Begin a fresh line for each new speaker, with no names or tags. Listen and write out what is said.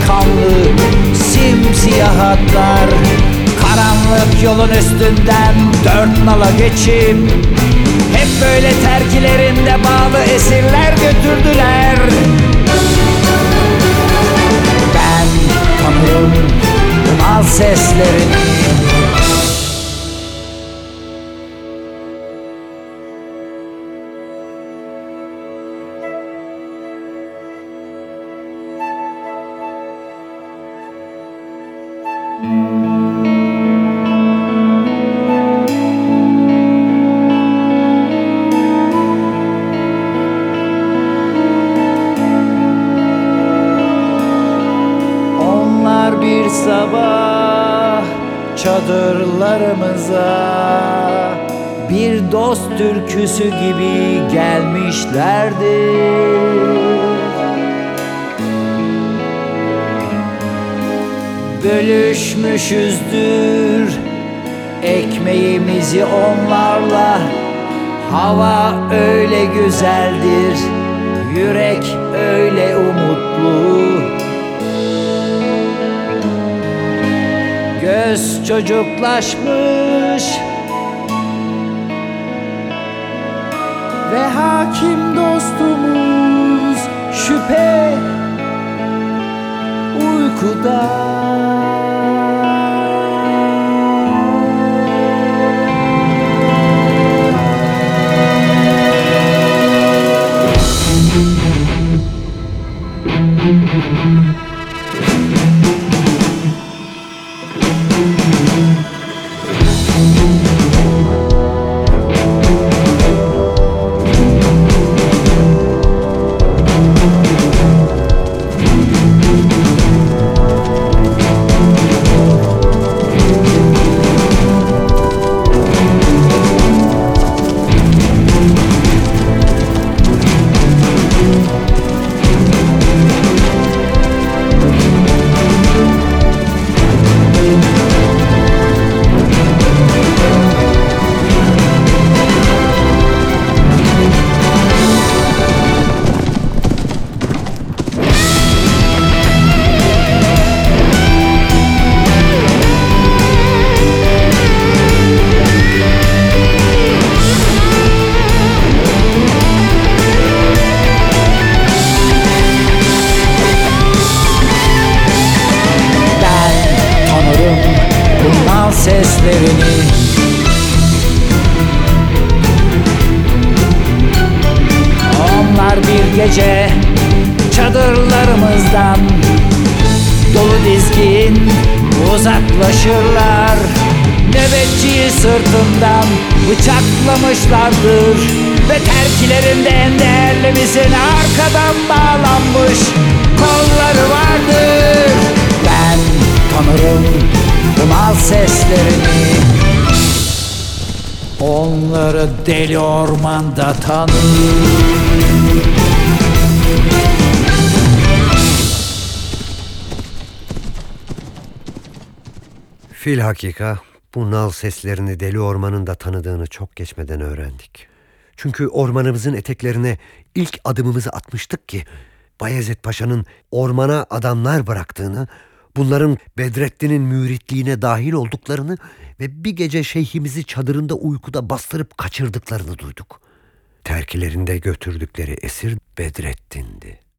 kanlı simsiyah atlar. Karanlık yolun üstünden dört nala geçip hep böyle terkilerinde bağlı esirler götürdüler. Ben tanırım bu nal seslerini. Onlar bir sabah çadırlarımıza bir dost türküsü gibi gelmişlerdi. Bölüşmüşüzdür ekmeğimizi onlarla. Hava öyle güzeldir, yürek öyle umutlu. Göz çocuklaşmış ve hakim dostumuz şüphe uykuda. Seslerini onlar bir gece çadırlarımızdan dolu dizgin uzaklaşırlar. Nöbetçiyi sırtından bıçaklamışlardır ve terkilerinde en değerlimizin arkadan bağlanmış kolları vardır. Ben tanırım bu nal seslerini. Onları deli ormanda tanır.
Filhakika bu nal seslerini deli ormanın da tanıdığını çok geçmeden öğrendik. Çünkü ormanımızın eteklerine ilk adımımızı atmıştık ki Bayezid Paşa'nın ormana adamlar bıraktığını, bunların Bedrettin'in müritliğine dahil olduklarını ve bir gece şeyhimizi çadırında uykuda bastırıp kaçırdıklarını duyduk. Terkilerinde götürdükleri esir Bedrettin'di.